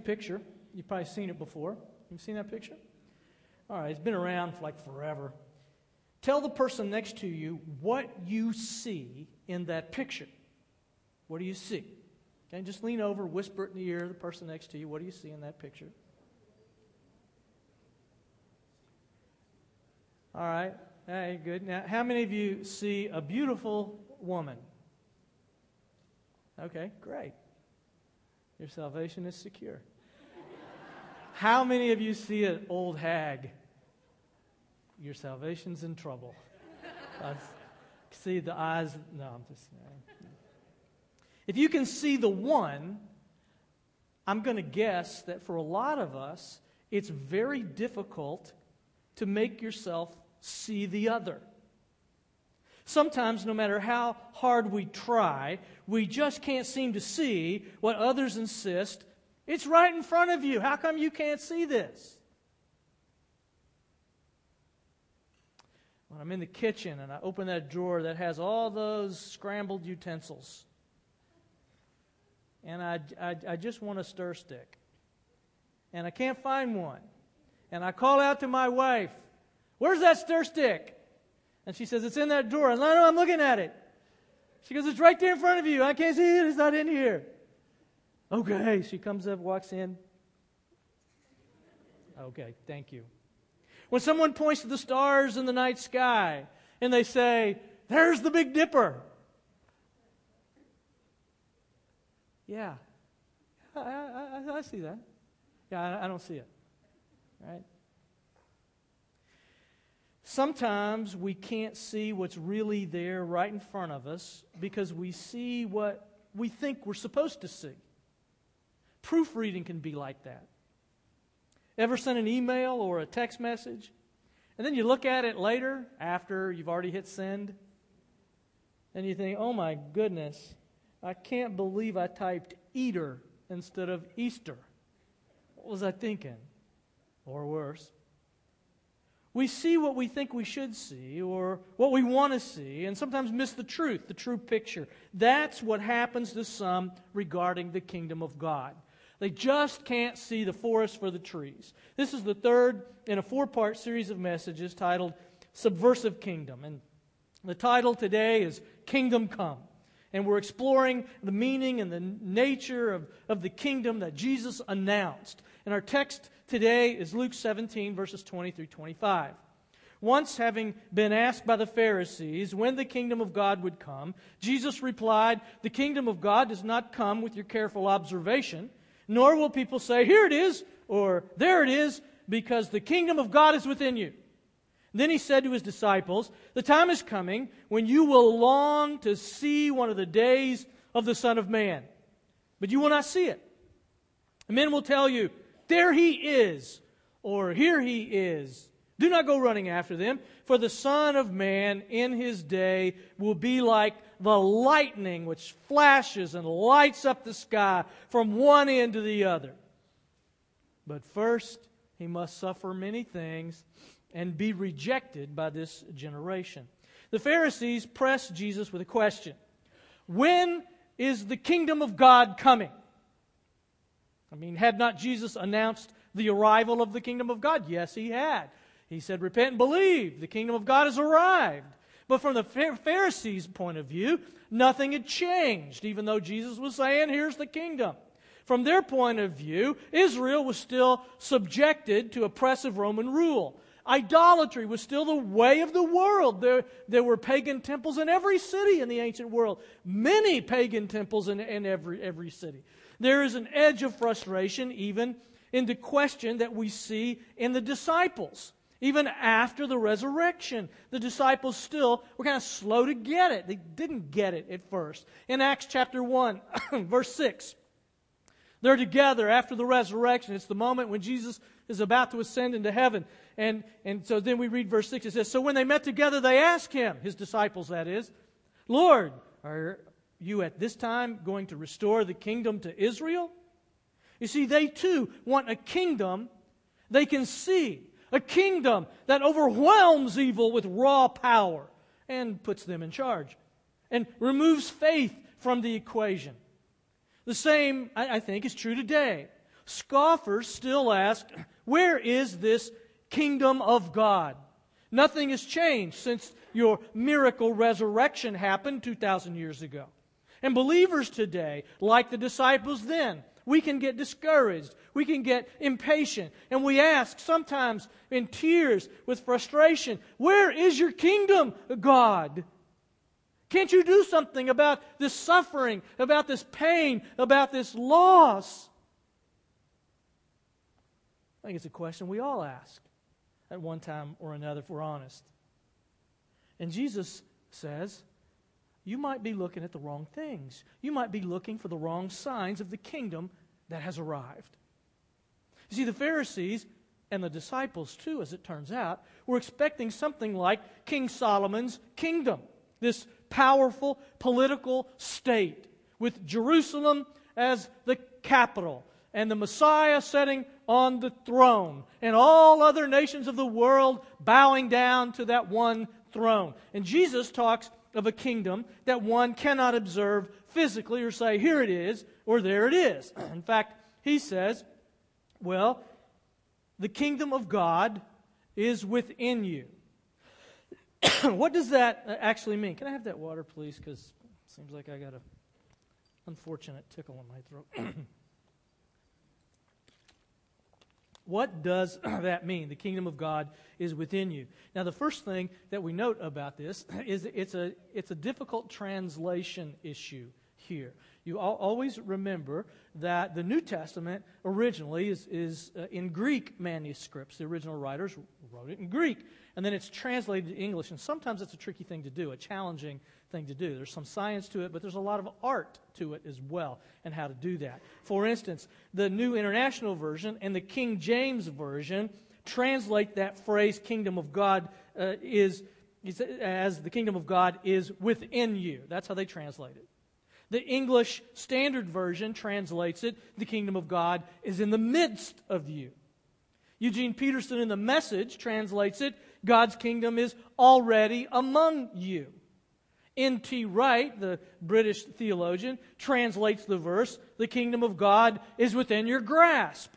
picture. You've probably seen it before. You've seen that picture? All right, it's been around for like forever. Tell the person next to you what you see in that picture. What do you see? Okay, just lean over, whisper it in the ear of the person next to you. What do you see in that picture? All right, hey, good. Now, how many of you see a beautiful woman? Okay, great. Your salvation is secure. How many of you see an old hag? Your salvation's in trouble. See the eyes? No, I'm just. If you can see the one, I'm going to guess that for a lot of us, it's very difficult to make yourself see the other. Sometimes, no matter how hard we try, we just can't seem to see what others insist. It's right in front of you. How come you can't see this? When I'm in the kitchen and I open that drawer that has all those scrambled utensils, and I just want a stir stick, and I can't find one, and I call out to my wife, "Where's that stir stick?" And she says, "It's in that drawer." And I'm looking at it. She goes, "It's right there in front of you. I can't see it. It's not in here." Okay. She comes up, walks in. Okay, thank you. When someone points to the stars in the night sky and they say, "There's the Big Dipper." Yeah, I see that. Yeah, I don't see it. Right? Sometimes we can't see what's really there right in front of us because we see what we think we're supposed to see. Proofreading can be like that. Ever sent an email or a text message, and then you look at it later after you've already hit send, and you think, "Oh my goodness, I can't believe I typed eater instead of Easter. What was I thinking?" Or worse. We see what we think we should see or what we want to see and sometimes miss the truth, the true picture. That's what happens to some regarding the kingdom of God. They just can't see the forest for the trees. This is the third in a 4-part series of messages titled Subversive Kingdom. And the title today is Kingdom Come. And we're exploring the meaning and the nature of the kingdom that Jesus announced. And our text today is Luke 17, verses 20 through 25. Once having been asked by the Pharisees when the kingdom of God would come, Jesus replied, "The kingdom of God does not come with your careful observation, nor will people say, 'Here it is,' or 'There it is,' because the kingdom of God is within you." Then he said to his disciples, "The time is coming when you will long to see one of the days of the Son of Man, but you will not see it. Men will tell you, 'There he is,' or 'Here he is.' Do not go running after them, for the Son of Man in his day will be like the lightning which flashes and lights up the sky from one end to the other. But first he must suffer many things and be rejected by this generation." The Pharisees pressed Jesus with a question. When is the kingdom of God coming? I mean, had not Jesus announced the arrival of the kingdom of God? Yes, he had. He said, "Repent and believe. The kingdom of God has arrived." But from the Pharisees' point of view, nothing had changed, even though Jesus was saying, "Here's the kingdom." From their point of view, Israel was still subjected to oppressive Roman rule. Idolatry was still the way of the world. There were pagan temples in every city in the ancient world. Many pagan temples in every city. There is an edge of frustration even in the question that we see in the disciples. Even after the resurrection, the disciples still were kind of slow to get it. They didn't get it at first. In Acts chapter 1, verse 6, they're together after the resurrection. It's the moment when Jesus is about to ascend into heaven. And so then we read verse 6. It says, "So when they met together, they asked him," his disciples that is, "Lord, are you at this time going to restore the kingdom to Israel?" You see, they too want a kingdom they can see. A kingdom that overwhelms evil with raw power and puts them in charge. And removes faith from the equation. The same, I think, is true today. Scoffers still ask, where is this kingdom of God? Nothing has changed since your miracle resurrection happened 2,000 years ago. And believers today, like the disciples then, we can get discouraged. We can get impatient. And we ask, sometimes in tears, with frustration, where is your kingdom, God? Can't you do something about this suffering, about this pain, about this loss? I think it's a question we all ask at one time or another, if we're honest. And Jesus says, you might be looking at the wrong things. You might be looking for the wrong signs of the kingdom that has arrived. You see, the Pharisees and the disciples too, as it turns out, were expecting something like King Solomon's kingdom, this powerful political state with Jerusalem as the capital and the Messiah sitting on the throne and all other nations of the world bowing down to that one throne. And Jesus talks of a kingdom that one cannot observe physically or say, here it is, or there it is. In fact, he says, well, the kingdom of God is within you. What does that actually mean? Can I have that water, please? Because it seems like I got an unfortunate tickle in my throat. What does that mean? The kingdom of God is within you. Now, the first thing that we note about this is it's a difficult translation issue here. You always remember that the New Testament originally is in Greek manuscripts. The original writers wrote it in Greek, and then it's translated to English. And sometimes it's a tricky thing to do, a challenging thing to do. There's some science to it, but there's a lot of art to it as well, and how to do that. For instance, the New International Version and the King James Version translate that phrase, kingdom of God, as the kingdom of God is within you. That's how they translate it. The English Standard Version translates it, the kingdom of God is in the midst of you. Eugene Peterson in the Message translates it, God's kingdom is already among you. N.T. Wright, the British theologian, translates the verse, the kingdom of God is within your grasp.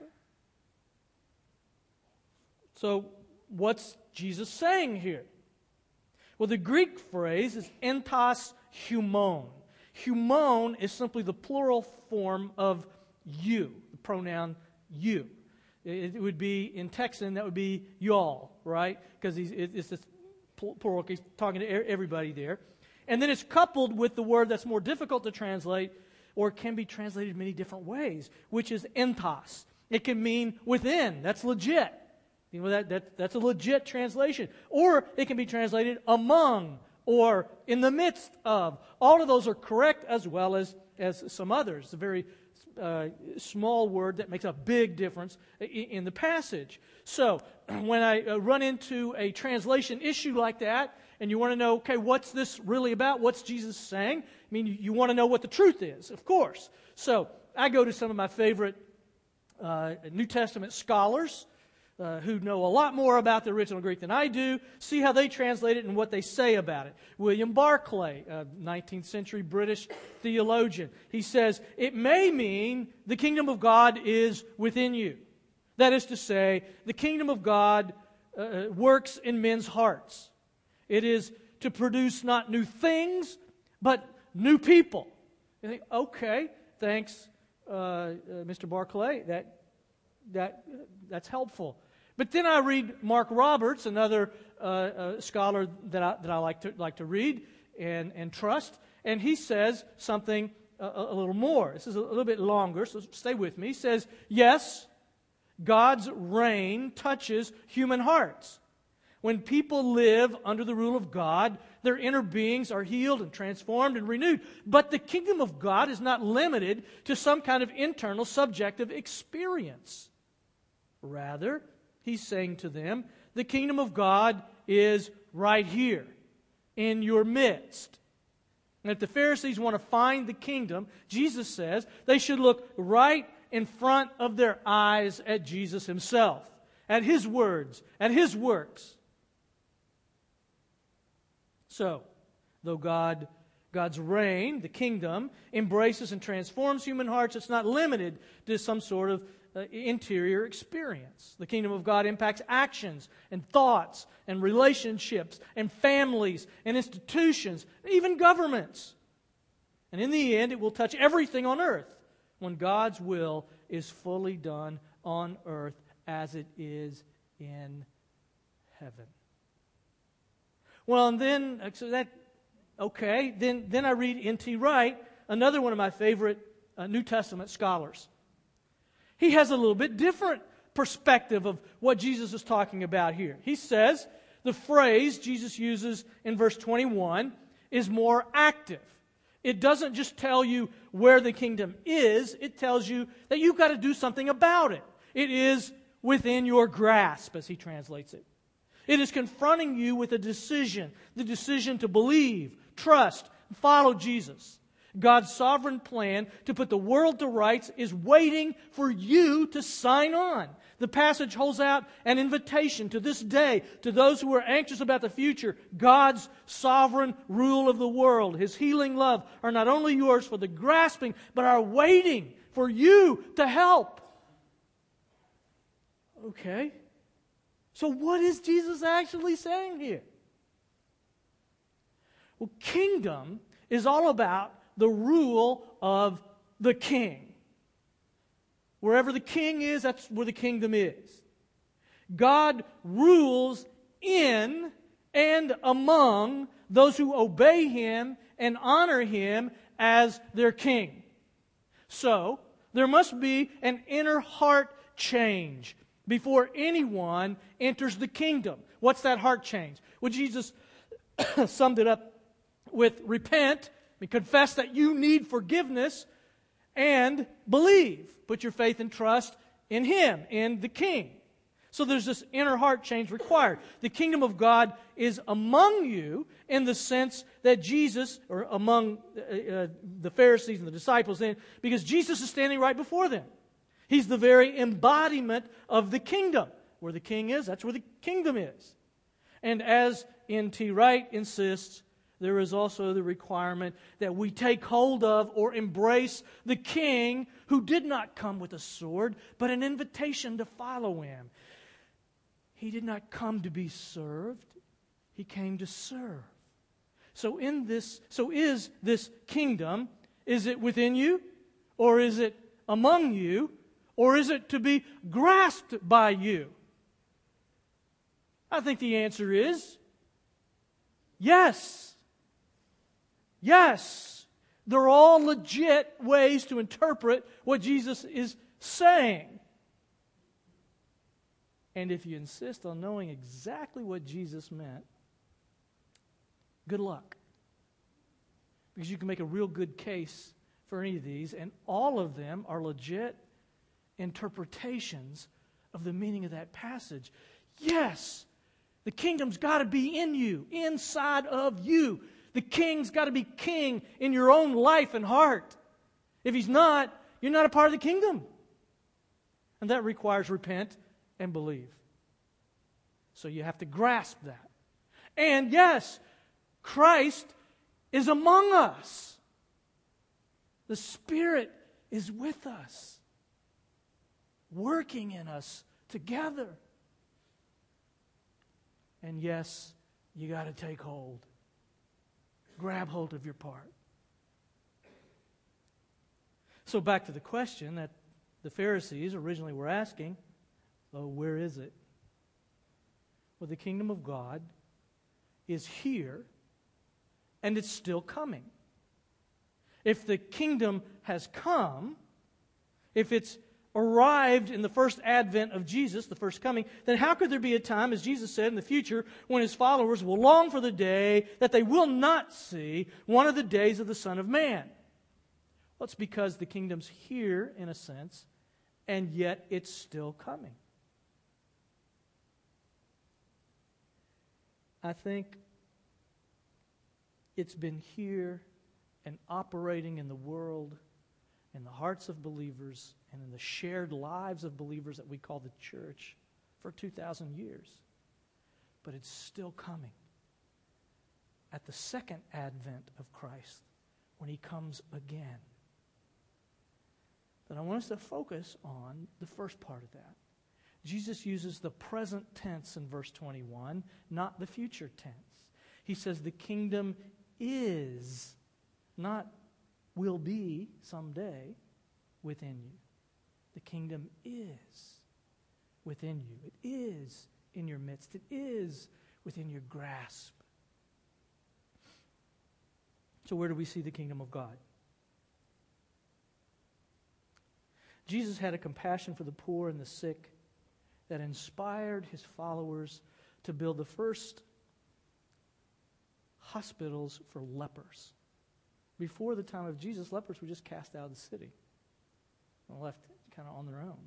So, what's Jesus saying here? Well, the Greek phrase is entos humon. Humon is simply the plural form of you, the pronoun you. It would be, in Texan, that would be y'all, right? Because it's this plural, he's talking to everybody there. And then it's coupled with the word that's more difficult to translate, or can be translated many different ways, which is entos. It can mean within. That's legit. You know, that's a legit translation. Or it can be translated among, or in the midst of. All of those are correct, as well as some others. It's a very small word that makes a big difference in the passage. So, when I run into a translation issue like that, and you want to know, okay, what's this really about? What's Jesus saying? I mean, you want to know what the truth is, of course. So, I go to some of my favorite New Testament scholars, who know a lot more about the original Greek than I do, see how they translate it and what they say about it. William Barclay, a 19th century British theologian, he says, it may mean the kingdom of God is within you. That is to say, the kingdom of God works in men's hearts. It is to produce not new things, but new people. You think, okay, thanks, Mr. Barclay, that's helpful. But then I read Mark Roberts, another scholar that I like to read and trust, and he says something a little more. This is a little bit longer, so stay with me. He says, yes, God's reign touches human hearts. When people live under the rule of God, their inner beings are healed and transformed and renewed. But the kingdom of God is not limited to some kind of internal subjective experience. Rather, he's saying to them, the kingdom of God is right here, in your midst. And if the Pharisees want to find the kingdom, Jesus says they should look right in front of their eyes at Jesus himself, at his words, at his works. So, though God's reign, the kingdom, embraces and transforms human hearts, it's not limited to some sort of interior experience. The kingdom of God impacts actions and thoughts and relationships and families and institutions, even governments. And in the end, it will touch everything on earth when God's will is fully done on earth as it is in heaven. Well, and then, then I read N.T. Wright, another one of my favorite New Testament scholars. He has a little bit different perspective of what Jesus is talking about here. He says the phrase Jesus uses in verse 21 is more active. It doesn't just tell you where the kingdom is, it tells you that you've got to do something about it. It is within your grasp, as he translates it. It is confronting you with a decision, the decision to believe, trust, and follow Jesus. God's sovereign plan to put the world to rights is waiting for you to sign on. The passage holds out an invitation to this day to those who are anxious about the future. God's sovereign rule of the world, His healing love are not only yours for the grasping, but are waiting for you to help. Okay. So what is Jesus actually saying here? Well, kingdom is all about the rule of the king. Wherever the king is, that's where the kingdom is. God rules in and among those who obey Him and honor Him as their king. So, there must be an inner heart change before anyone enters the kingdom. What's that heart change? Well, Jesus summed it up with repent, and confess that you need forgiveness, and believe. Put your faith and trust in Him, in the King. So there's this inner heart change required. The kingdom of God is among you in the sense that Jesus, or among the Pharisees and the disciples, because Jesus is standing right before them. He's the very embodiment of the kingdom. Where the king is, that's where the kingdom is. And as N.T. Wright insists, there is also the requirement that we take hold of or embrace the king who did not come with a sword, but an invitation to follow him. He did not come to be served. He came to serve. So is this kingdom, is it within you? Or is it among you? Or is it to be grasped by you? I think the answer is yes. Yes. They're all legit ways to interpret what Jesus is saying. And if you insist on knowing exactly what Jesus meant, good luck. Because you can make a real good case for any of these, and all of them are legit interpretations of the meaning of that passage. Yes, the kingdom's got to be in you, inside of you. The king's got to be king in your own life and heart. If he's not, you're not a part of the kingdom. And that requires repent and believe. So you have to grasp that. And yes, Christ is among us. The Spirit is with us, working in us together. And yes, you got to take hold. Grab hold of your part. So back to the question that the Pharisees originally were asking, well, where is it? Well, the kingdom of God is here, and it's still coming. If the kingdom has come, if it's arrived in the first advent of Jesus, the first coming, then how could there be a time, as Jesus said, in the future, when His followers will long for the day that they will not see, one of the days of the Son of Man? Well, it's because the kingdom's here, in a sense, and yet it's still coming. I think it's been here and operating in the world, in the hearts of believers, and in the shared lives of believers that we call the church for 2,000 years. But it's still coming at the second advent of Christ, when He comes again. But I want us to focus on the first part of that. Jesus uses the present tense in verse 21, not the future tense. He says the kingdom is, not will be someday, within you. The kingdom is within you. It is in your midst. It is within your grasp. So where do we see the kingdom of God? Jesus had a compassion for the poor and the sick that inspired his followers to build the first hospitals for lepers. Before the time of Jesus, lepers were just cast out of the city and left kind of on their own.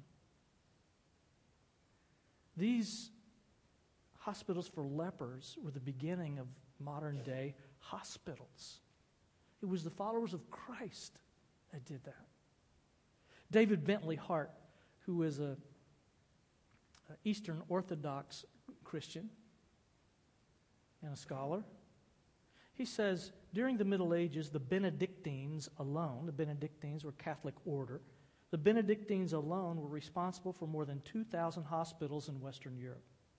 These hospitals for lepers were the beginning of modern day hospitals. It was the followers of Christ that did that. David Bentley Hart, who is an Eastern Orthodox Christian and a scholar, he says, during the Middle Ages, the Benedictines alone, the Benedictines were a Catholic order, the Benedictines alone were responsible for more than 2,000 hospitals in Western Europe.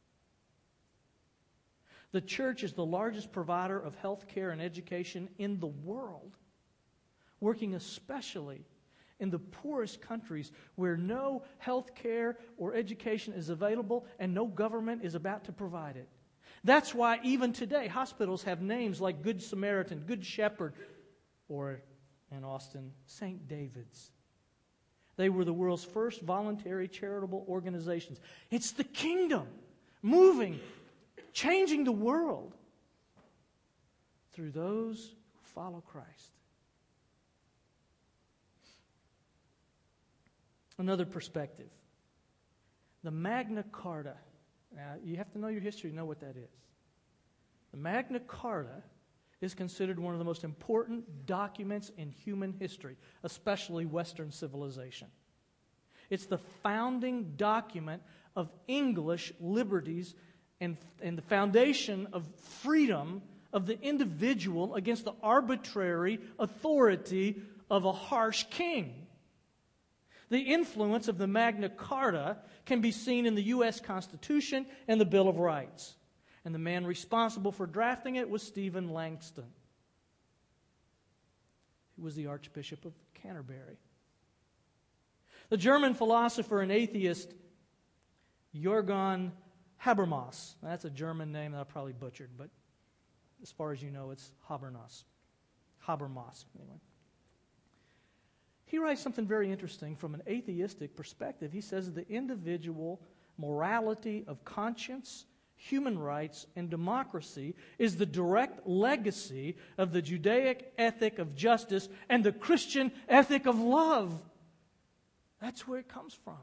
The church is the largest provider of health care and education in the world, working especially in the poorest countries where no health care or education is available and no government is about to provide it. That's why even today hospitals have names like Good Samaritan, Good Shepherd, or in Austin, St. David's. They were the world's first voluntary charitable organizations. It's the kingdom moving, changing the world through those who follow Christ. Another perspective. The Magna Carta. Now, you have to know your history to know what that is. The Magna Carta is considered one of the most important documents in human history, especially Western civilization. It's the founding document of English liberties and the foundation of freedom of the individual against the arbitrary authority of a harsh king. The influence of the Magna Carta can be seen in the U.S. Constitution and the Bill of Rights. And the man responsible for drafting it was Stephen Langston, who was the Archbishop of Canterbury. The German philosopher and atheist Jürgen Habermas. That's a German name that I probably butchered, but as far as you know, it's Habermas. Anyway. He writes something very interesting from an atheistic perspective. He says the individual morality of conscience, human rights, and democracy is the direct legacy of the Judaic ethic of justice and the Christian ethic of love. That's where it comes from.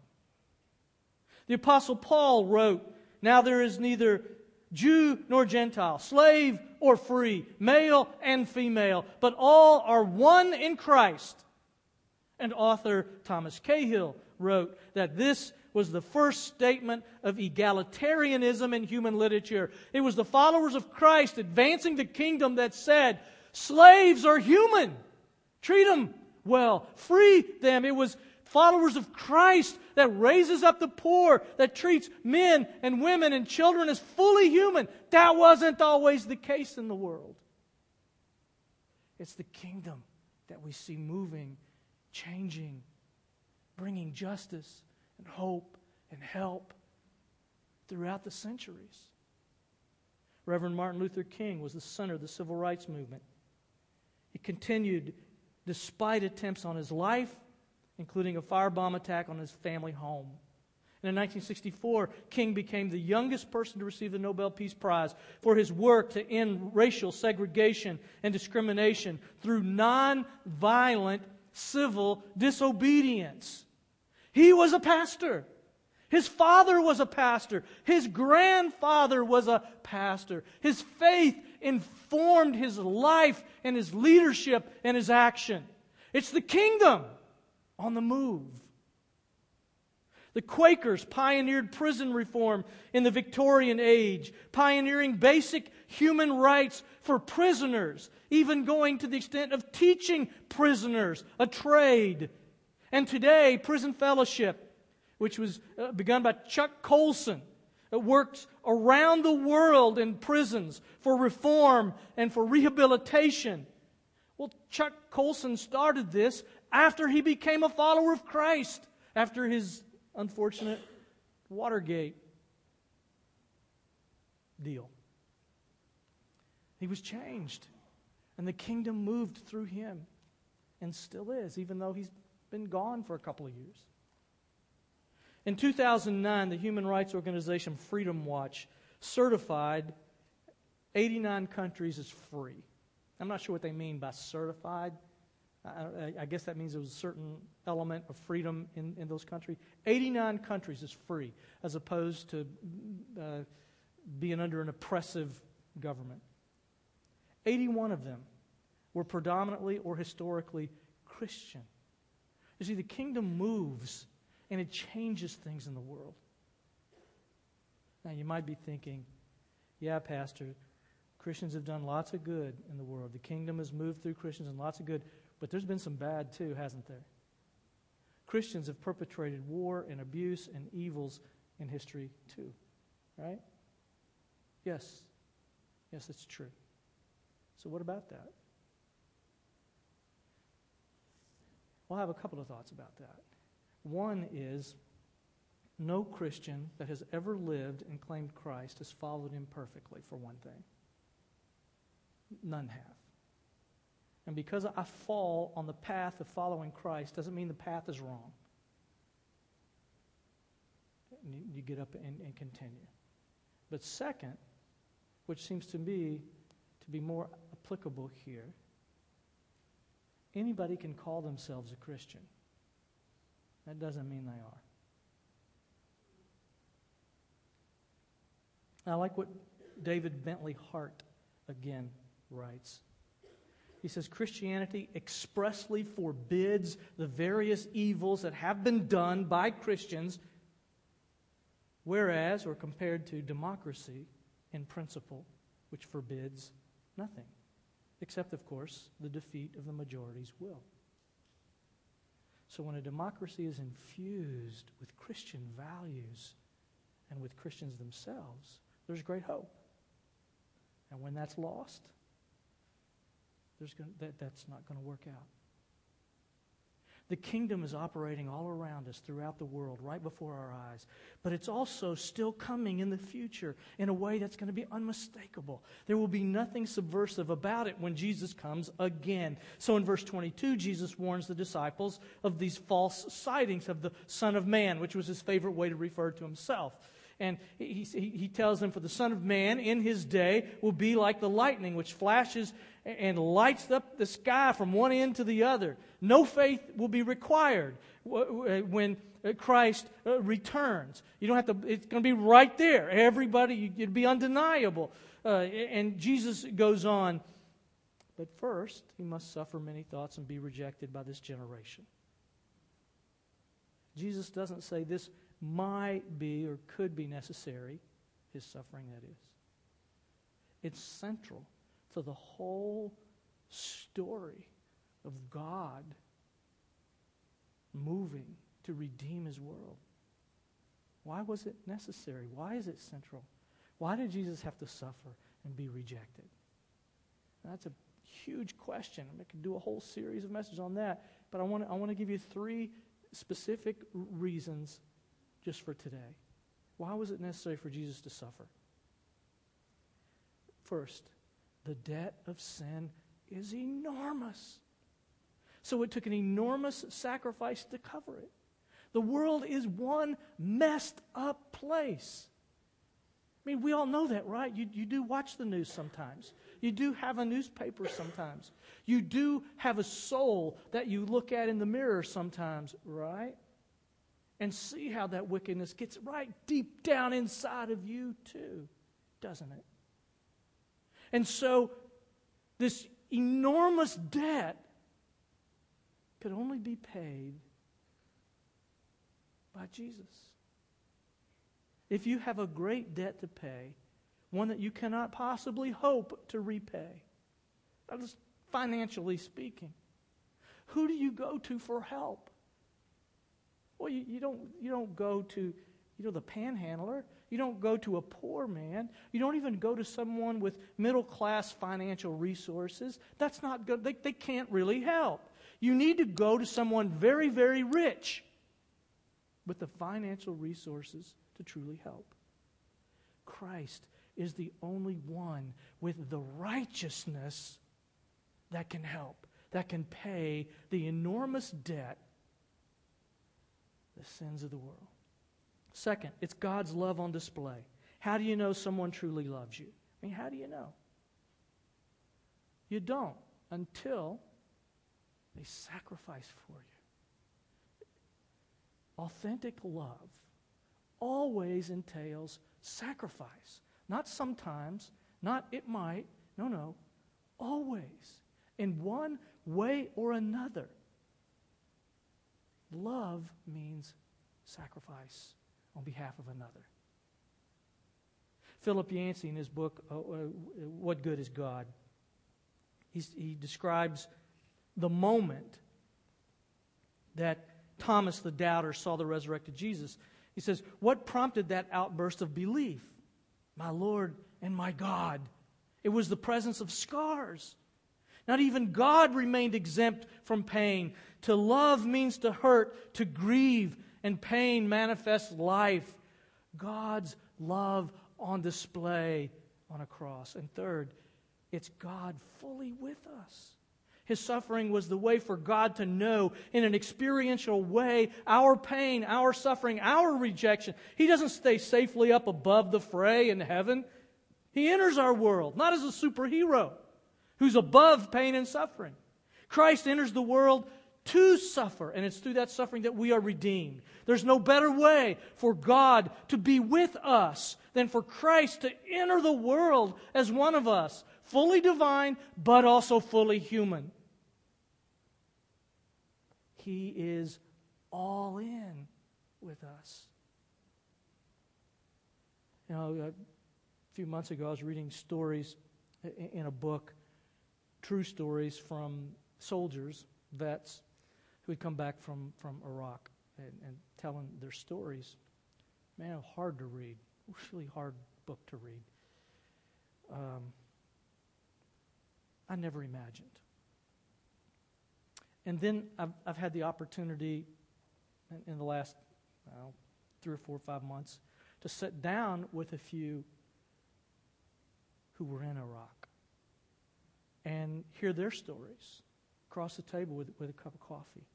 The Apostle Paul wrote, "Now there is neither Jew nor Gentile, slave or free, male and female, but all are one in Christ." And author Thomas Cahill wrote that this was the first statement of egalitarianism in human literature. It was the followers of Christ advancing the kingdom that said, slaves are human. Treat them well. Free them. It was followers of Christ that raises up the poor, that treats men and women and children as fully human. That wasn't always the case in the world. It's the kingdom that we see moving, changing, bringing justice and hope and help throughout the centuries. Reverend Martin Luther King was the center of the civil rights movement. He continued despite attempts on his life, including a firebomb attack on his family home. And in 1964, King became the youngest person to receive the Nobel Peace Prize for his work to end racial segregation and discrimination through nonviolent civil disobedience. He was a pastor. His father was a pastor. His grandfather was a pastor. His faith informed his life and his leadership and his action. It's the kingdom on the move. The Quakers pioneered prison reform in the Victorian age, pioneering basic human rights for prisoners, even going to the extent of teaching prisoners a trade. And today, Prison Fellowship, which was begun by Chuck Colson, works around the world in prisons for reform and for rehabilitation. Well, Chuck Colson started this after he became a follower of Christ, after his unfortunate Watergate deal. He was changed, and the kingdom moved through him, and still is, even though he's been gone for a couple of years. In 2009, the human rights organization Freedom Watch certified 89 countries as free. I'm not sure what they mean by certified. I guess that means there was a certain element of freedom in those countries. 89 countries is free, as opposed to being under an oppressive government. 81 of them were predominantly or historically Christian. You see, the kingdom moves and it changes things in the world. Now, you might be thinking, yeah, Pastor, Christians have done lots of good in the world. The kingdom has moved through Christians and lots of good, but there's been some bad too, hasn't there? Christians have perpetrated war and abuse and evils in history too, right? Yes. Yes, it's true. So what about that? Well, I have a couple of thoughts about that. One is, no Christian that has ever lived and claimed Christ has followed him perfectly, for one thing. None have. And because I fall on the path of following Christ doesn't mean the path is wrong. You get up and continue. But second, which seems to me to be more applicable here, anybody can call themselves a Christian. That doesn't mean they are. I like what David Bentley Hart again writes. He says, Christianity expressly forbids the various evils that have been done by Christians, whereas, or compared to democracy in principle, which forbids nothing, except, of course, the defeat of the majority's will. So when a democracy is infused with Christian values and with Christians themselves, there's great hope. And when that's lost, that's not going to work out. The kingdom is operating all around us throughout the world, right before our eyes. But it's also still coming in the future in a way that's going to be unmistakable. There will be nothing subversive about it when Jesus comes again. So in verse 22, Jesus warns the disciples of these false sightings of the Son of Man, which was his favorite way to refer to himself. And he tells them, for the Son of Man in his day will be like the lightning, which flashes and lights up the sky from one end to the other. No faith will be required when Christ returns. You don't have to, it's going to be right there. Everybody, it'd be undeniable. And Jesus goes on, but first he must suffer many thoughts and be rejected by this generation. Jesus doesn't say this might be or could be necessary, his suffering, that is. It's central to the whole story of God moving to redeem his world. Why was it necessary? Why is it central? Why did Jesus have to suffer and be rejected? That's a huge question. I could do a whole series of messages on that, but I want to give you 3 specific reasons just for today. Why was it necessary for Jesus to suffer? First, the debt of sin is enormous. So it took an enormous sacrifice to cover it. The world is one messed up place. I mean, we all know that, right? You do watch the news sometimes. You do have a newspaper sometimes. You do have a soul that you look at in the mirror sometimes, right? And see how that wickedness gets right deep down inside of you too, doesn't it? And so this enormous debt could only be paid by Jesus. If you have a great debt to pay, one that you cannot possibly hope to repay, that is financially speaking, who do you go to for help? Well, you don't go to the panhandler. You don't go to a poor man. You don't even go to someone with middle-class financial resources. That's not good. They can't really help. You need to go to someone very, very rich with the financial resources to truly help. Christ is the only one with the righteousness that can help, that can pay the enormous debt, the sins of the world. Second, it's God's love on display. How do you know someone truly loves you? I mean, how do you know? You don't until they sacrifice for you. Authentic love always entails sacrifice. Not sometimes, not it might. No, always. In one way or another. Love means sacrifice on behalf of another. Philip Yancey, in his book, What Good is God? He describes the moment that Thomas the doubter saw the resurrected Jesus. He says, what prompted that outburst of belief? My Lord and my God. It was the presence of scars. Not even God remained exempt from pain. To love means to hurt, to grieve, and pain manifests life. God's love on display on a cross. And third, it's God fully with us. His suffering was the way for God to know in an experiential way our pain, our suffering, our rejection. He doesn't stay safely up above the fray in heaven. He enters our world, not as a superhero who's above pain and suffering. Christ enters the world to suffer, and it's through that suffering that we are redeemed. There's no better way for God to be with us than for Christ to enter the world as one of us, fully divine, but also fully human. He is all in with us. You know, a few months ago I was reading stories in a book, true stories from soldiers, vets, who had come back from Iraq and telling their stories. Man, hard to read. Really hard book to read. I never imagined. And then I've had the opportunity in the last 3 or 4 or 5 months to sit down with a few who were in Iraq and hear their stories across the table with a cup of coffee.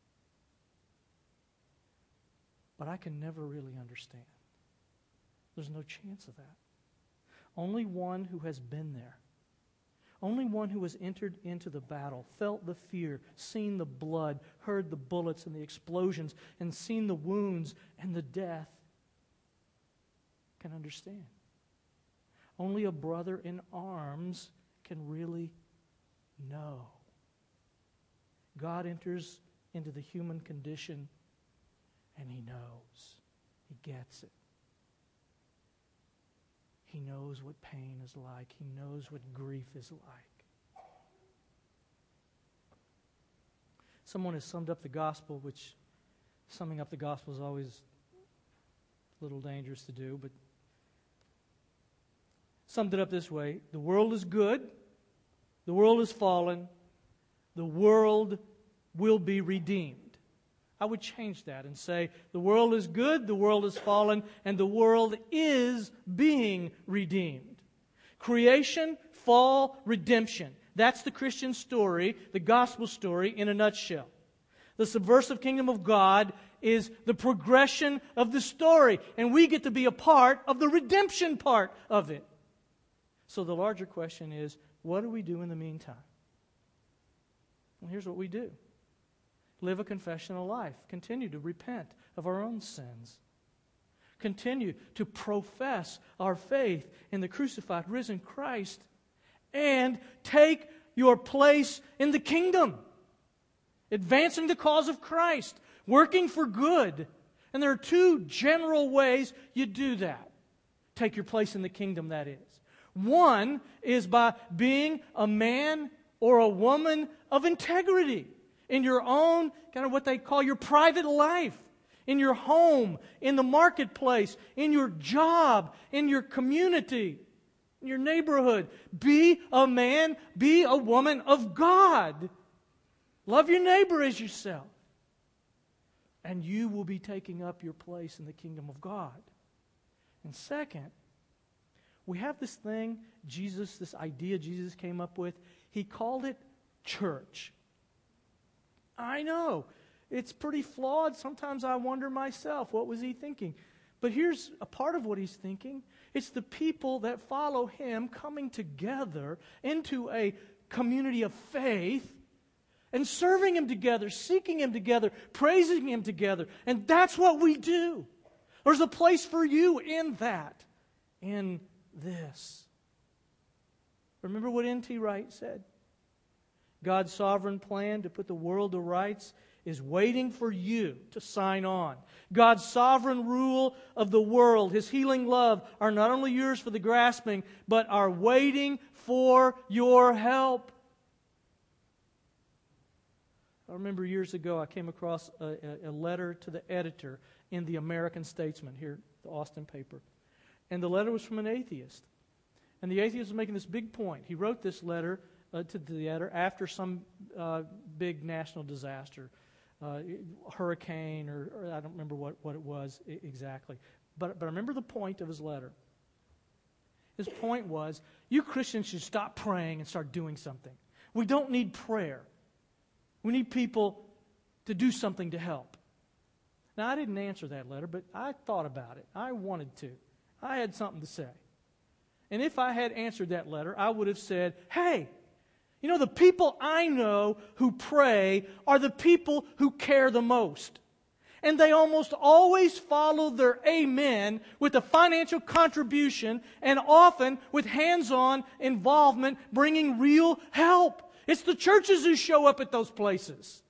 But I can never really understand. There's no chance of that. Only one who has been there. Only one who has entered into the battle, felt the fear, seen the blood, heard the bullets and the explosions, and seen the wounds and the death can understand. Only a brother in arms can really know. God enters into the human condition and He knows. He gets it. He knows what pain is like. He knows what grief is like. Someone has summed up the gospel, which summing up the gospel is always a little dangerous to do, but summed it up this way: the world is good, the world is fallen, the world will be redeemed. I would change that and say, the world is good, the world is fallen, and the world is being redeemed. Creation, fall, redemption. That's the Christian story, the gospel story in a nutshell. The subversive kingdom of God is the progression of the story, and we get to be a part of the redemption part of it. So the larger question is, what do we do in the meantime? Well, here's what we do. Live a confessional life. Continue to repent of our own sins. Continue to profess our faith in the crucified, risen Christ. And take your place in the kingdom. Advancing the cause of Christ. Working for good. And there are 2 general ways you do that. Take your place in the kingdom, that is. One is by being a man or a woman of integrity. In your own, kind of what they call your private life. in your home, in the marketplace, in your job, in your community, in your neighborhood. Be a man, be a woman of God. Love your neighbor as yourself. And you will be taking up your place in the kingdom of God. And second, we have this thing, this idea Jesus came up with. He called it church. I know, it's pretty flawed. Sometimes I wonder myself, what was he thinking? But here's a part of what he's thinking. It's the people that follow him coming together into a community of faith and serving him together, seeking him together, praising him together. And that's what we do. There's a place for you in that, in this. Remember what N.T. Wright said? God's sovereign plan to put the world to rights is waiting for you to sign on. God's sovereign rule of the world, His healing love, are not only yours for the grasping, but are waiting for your help. I remember years ago I came across a letter to the editor in the American Statesman, here, the Austin paper. And the letter was from an atheist. And the atheist was making this big point. He wrote this letter to the editor after some big national disaster, hurricane, or I don't remember what it was exactly. But I remember the point of his letter. His point was, you Christians should stop praying and start doing something. We don't need prayer. We need people to do something to help. Now, I didn't answer that letter, but I thought about it. I wanted to. I had something to say. And if I had answered that letter, I would have said, hey, you know, the people I know who pray are the people who care the most. And they almost always follow their amen with a financial contribution and often with hands-on involvement bringing real help. It's the churches who show up at those places.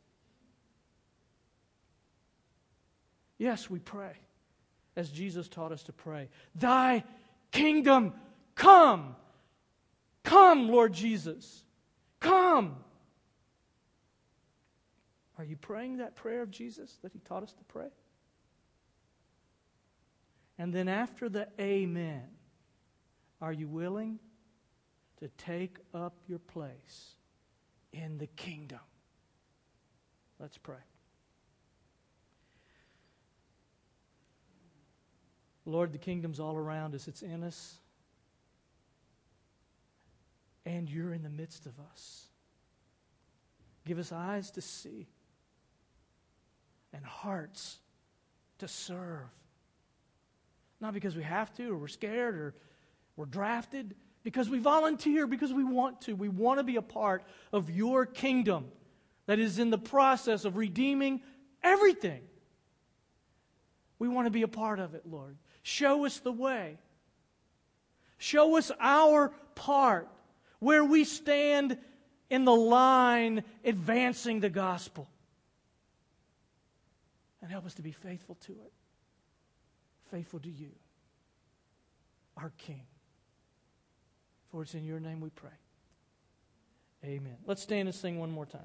Yes, we pray as Jesus taught us to pray. Thy kingdom come. Come, Lord Jesus. Come. Are you praying that prayer of Jesus that He taught us to pray? And then after the amen, are you willing to take up your place in the kingdom? Let's pray. Lord, the kingdom's all around us. It's in us. And You're in the midst of us. Give us eyes to see and hearts to serve. Not because we have to, or we're scared, or we're drafted. Because we volunteer, because we want to. We want to be a part of Your kingdom that is in the process of redeeming everything. We want to be a part of it, Lord. Show us the way. Show us our part, where we stand in the line advancing the gospel. And help us to be faithful to it. Faithful to You, our King. For it's in Your name we pray. Amen. Let's stand and sing one more time.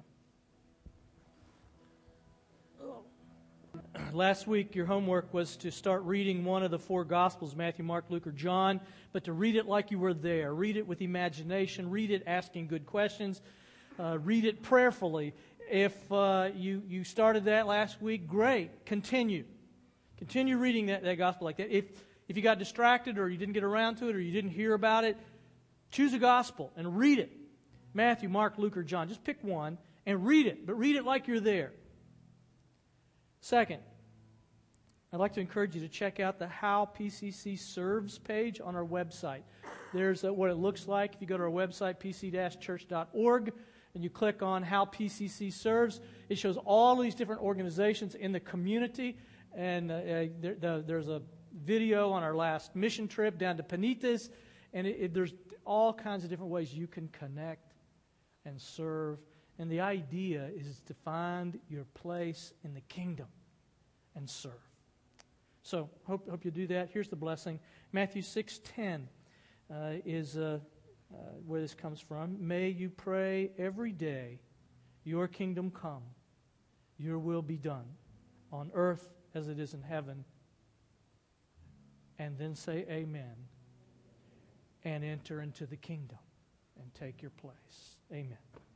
Last week, your homework was to start reading one of the four Gospels, Matthew, Mark, Luke, or John, but to read it like you were there. Read it with imagination. Read it asking good questions. Read it prayerfully. If you started that last week, great. Continue. Continue reading that Gospel like that. If you got distracted or you didn't get around to it or you didn't hear about it, choose a Gospel and read it. Matthew, Mark, Luke, or John. Just pick one and read it, but read it like you're there. Second, I'd like to encourage you to check out the How PCC Serves page on our website. There's what it looks like. If you go to our website, pc-church.org, and you click on How PCC Serves, it shows all these different organizations in the community. And there's a video on our last mission trip down to Panitas, and there's all kinds of different ways you can connect and serve. And the idea is to find your place in the kingdom and serve. So, hope you do that. Here's the blessing. Matthew 6:10 is where this comes from. May you pray every day, Your kingdom come, Your will be done, on earth as it is in heaven, and then say amen and enter into the kingdom and take your place. Amen.